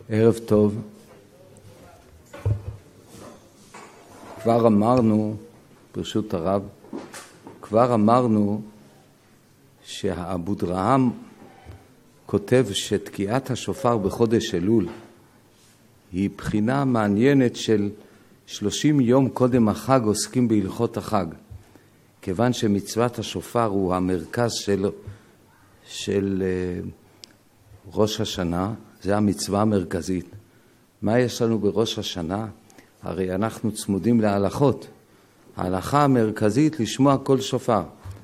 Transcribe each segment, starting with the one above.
ערב טוב. כבר אמרנו, ברשות הרב, שהאבודרהם כותב שתקיעת השופר בחודש אלול היא בחינה מעניינת של 30 יום קודם החג עוסקים בהלכות החג. כיוון שמצוות השופר הוא המרכז של ראש השנה, זה המצווה המרכזית. מה יש לנו בראש השנה? הרי אנחנו צמודים להלכות. ההלכה המרכזית לשמוע כל שופר.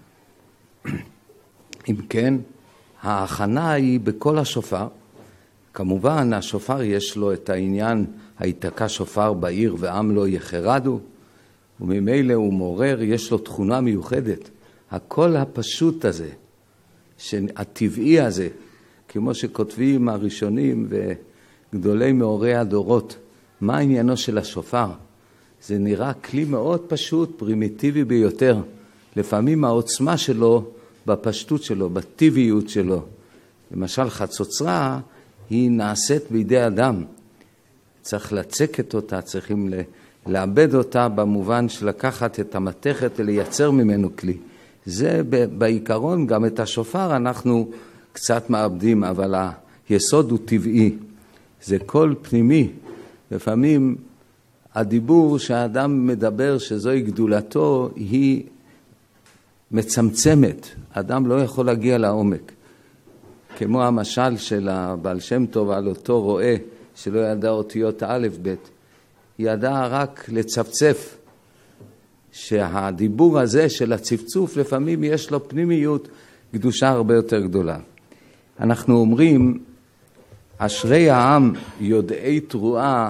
אם כן, ההכנה היא בכל השופר. כמובן, השופר יש לו את העניין, היתקע שופר בעיר ועם לא יחרדו, וממילא הוא מעורר, יש לו תכונה מיוחדת. הכל הפשוט הזה, הטבעי הזה, כמו שכותבים הראשונים וגדולי מאורי הדורות, מה עניינו של השופר? זה נראה כלי מאוד פשוט, פרימיטיבי ביותר. לפעמים העוצמה שלו בפשטות שלו, בטבעיות שלו. למשל חצוצרה היא נעשית בידי אדם. צריך לצקת אותה, צריכים לאבד אותה במובן של לקחת את המתכת ולייצר ממנו כלי. זה בעיקרון, גם את השופר אנחנו קצת מאבדים, אבל היסוד הוא טבעי. זה קול פנימי. לפעמים הדיבור שהאדם מדבר שזוהי גדולתו היא מצמצמת. אדם לא יכול להגיע לעומק. כמו המשל של הבעל שם טוב על אותו רואה שלא ידע אותיות א' ב', ידע רק לצפצף. שהדיבור הזה של הצפצוף לפעמים יש לו פנימיות קדושה הרבה יותר גדולה. אנחנו אומרים, אשרי העם יודעי תרועה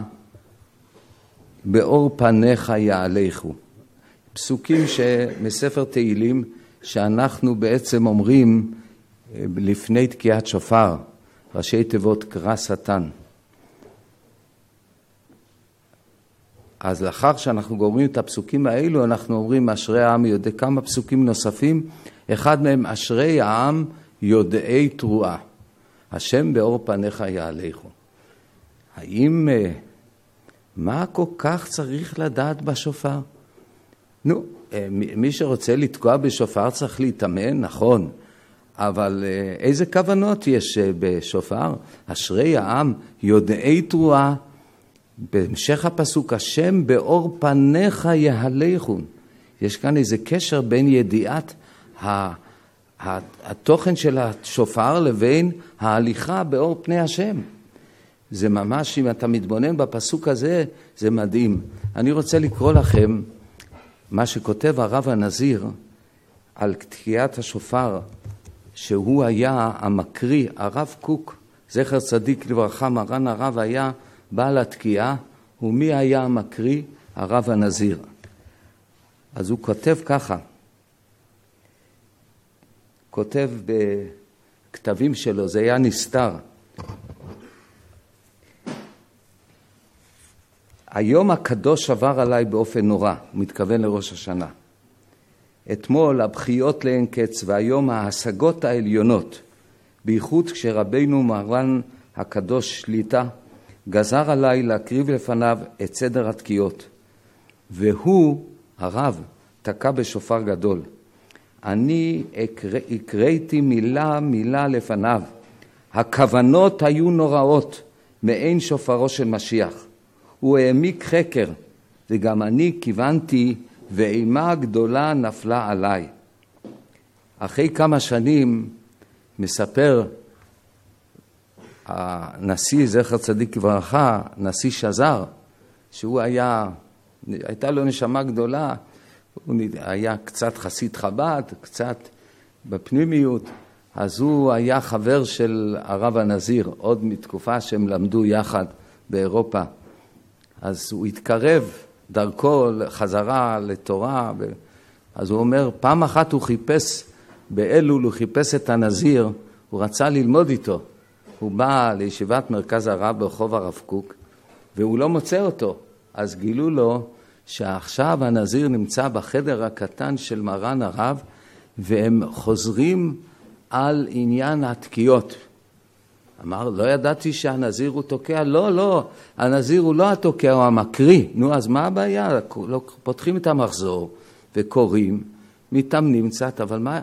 באור פניך יעליכו. פסוקים מספר תהילים שאנחנו בעצם אומרים לפני תקיעת שופר, ראשי תיבות קרא שטן. אז לאחר שאנחנו גומרים את הפסוקים האלו, אנחנו אומרים אשרי העם יודע כמה פסוקים נוספים, אחד מהם אשרי העם יודעי תרועה. השם באור פניך יעליכו. האם, מה כל כך צריך לדעת בשופר? נו, מי שרוצה לתקוע בשופר צריך להתאמן, נכון. אבל איזה כוונות יש בשופר? אשרי העם יודעי תרועה. בהמשך הפסוק, השם באור פניך יעליכו. יש כאן איזה קשר בין ידיעת התוכן של השופר לבין ההליכה באור פני השם. זה ממש, אם אתה מתבונן בפסוק הזה, זה מדהים. אני רוצה לקרוא לכם מה שכותב הרב הנזיר על תקיעת השופר, שהוא היה המקריא, הרב קוק, זכר צדיק לברכה, מרן הרב היה בעל התקיעה, ומי היה המקריא? הרב הנזיר. אז הוא כותב ככה, כותב בכתבים שלו, זה היה נסתר. היום הקדוש עבר עליי באופן נורא, הוא מתכוון לראש השנה. אתמול הבחיות לאין קץ והיום ההשגות העליונות, בייחוד כשרבינו מרן הקדוש שליטה, גזר עליי להקריב לפניו את סדר התקיעות. והוא, הרב, תקע בשופר גדול. אני הקראתי מילה מילה לפניו. הכוונות היו נוראות מעין שופרו של משיח. הוא העמיק חקר, וגם אני כיוונתי, ואימה גדולה נפלה עליי. אחרי כמה שנים מספר הנשיא זכר צדיק לברכה, נשיא שזר, שהוא הייתה לו נשמה גדולה, הוא היה קצת חסיד חב"ד, קצת בפנימיות, אז הוא היה חבר של הרב הנזיר, עוד מתקופה שהם למדו יחד באירופה. אז הוא התקרב דרכו חזרה לתורה, אז הוא אומר, פעם אחת הוא חיפש באלול, הוא חיפש את הנזיר, הוא רצה ללמוד איתו. הוא בא לישיבת מרכז הרב ברחוב הרב קוק, והוא לא מוצא אותו. אז גילו לו שעכשיו הנזיר נמצא בחדר הקטן של מרן הרב, והם חוזרים על עניין התקיעות. אמר, לא ידעתי שהנזיר הוא תוקע. לא, הנזיר הוא לא התוקע, הוא המקריא. נו, אז מה הבעיה? פותחים את המחזור וקוראים, מתאמנים קצת, אבל מה?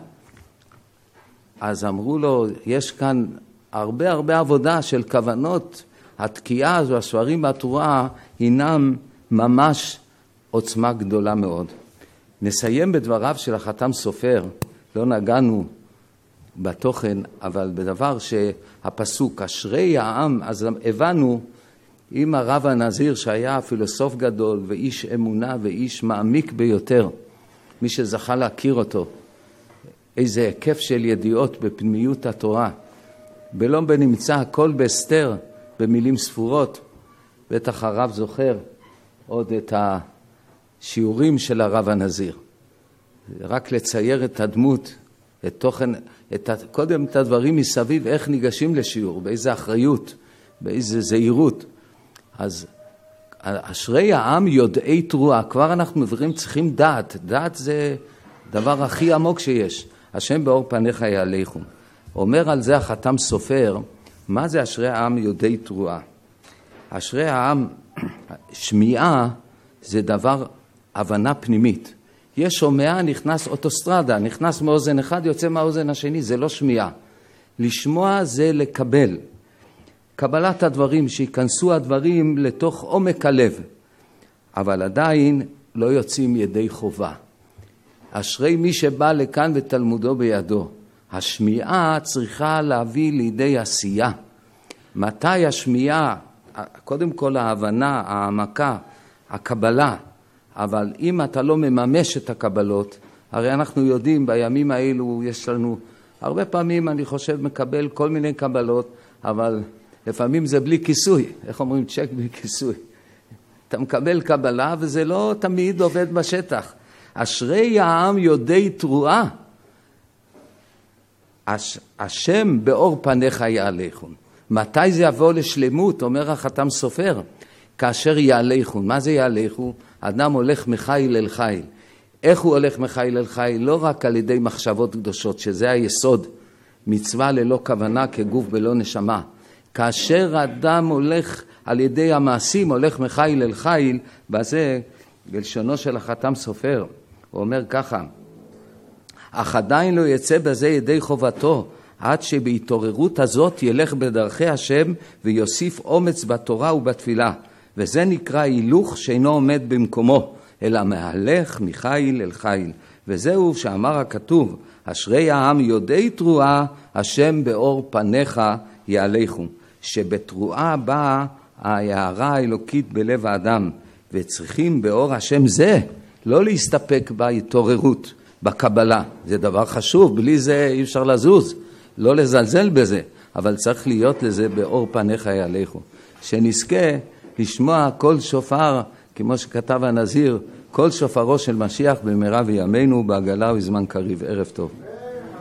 אז אמרו לו, יש כאן הרבה עבודה של כוונות. התקיעה הזו, הספרים בתורה, הינם ממש עוצמה גדולה מאוד. נסיים בדבריו של החתם סופר, לא נגענו בתוכן, אבל בדבר שהפסוק, אשרי העם, אז הבנו, עם הרב הנזיר שהיה פילוסוף גדול ואיש אמונה ואיש מעמיק ביותר, מי שזכה להכיר אותו, איזה היקף של ידיעות בפנימיות התורה, בלום בנמצא הכל בהסתר, במילים ספורות. בטח הרב זוכר עוד את השיעורים של הרב הנזיר. רק לצייר את הדמות, את תוכן, קודם את הדברים מסביב, איך ניגשים לשיעור, באיזה אחריות, באיזה זהירות. אז אשרי העם יודעי תרועה, כבר אנחנו מבינים צריכים דעת. דעת זה דבר הכי עמוק שיש. השם באור פניך יהלכו. אומר על זה החתם סופר, מה זה אשרי העם יודעי תרועה? אשרי העם, שמיעה זה דבר, הבנה פנימית. יש שומע, נכנס אוטוסטרדה, נכנס מאוזן אחד, יוצא מהאוזן השני, זה לא שמיעה. לשמוע זה לקבל. קבלת הדברים, שיכנסו הדברים לתוך עומק הלב. אבל עדיין לא יוצאים ידי חובה. אשרי מי שבא לכאן ותלמודו בידו. השמיעה צריכה להביא לידי עשייה. מתי השמיעה? קודם כל ההבנה, העמקה, הקבלה. אבל אם אתה לא מממש את הקבלות, הרי אנחנו יודעים בימים האלו יש לנו, הרבה פעמים אני חושב מקבל כל מיני קבלות, אבל לפעמים זה בלי כיסוי. איך אומרים? צ'ק בלי כיסוי. אתה מקבל קבלה וזה לא תמיד עובד בשטח. אשרי העם יודעי תרועה. השם באור פניך יהלכו. מתי זה יבוא לשלמות? אומר החתם סופר. כאשר יהלכו. מה זה יהלכו? אדם הולך מחיל אל חיל. איך הוא הולך מחיל אל חיל? לא רק על ידי מחשבות קדושות, שזה היסוד. מצווה ללא כוונה כגוף בלא נשמה. כאשר אדם הולך על ידי המעשים, הולך מחיל אל חיל, בזה בלשונו של החתם סופר, הוא אומר ככה, אך עדיין לא יצא בזה ידי חובתו, עד שבהתעוררות הזאת ילך בדרכי השם ויוסיף אומץ בתורה ובתפילה. וזה נקרא הילוך שאינו עומד במקומו, אלא מהלך מחיל אל חיל. וזהו שאמר הכתוב, אשרי העם יודעי תרועה, השם באור פניך יהלכו. שבתרועה באה ההערה האלוקית בלב האדם, וצריכים באור השם זה, לא להסתפק בהתעוררות, בקבלה. זה דבר חשוב, בלי זה אי אפשר לזוז, לא לזלזל בזה, אבל צריך להיות לזה באור פניך יהלכו. שנזכה לשמוע כל שופר, כמו שכתב הנזיר, כל שופרו של משיח במהרה בימינו, בעגלה ובזמן קריב. ערב טוב.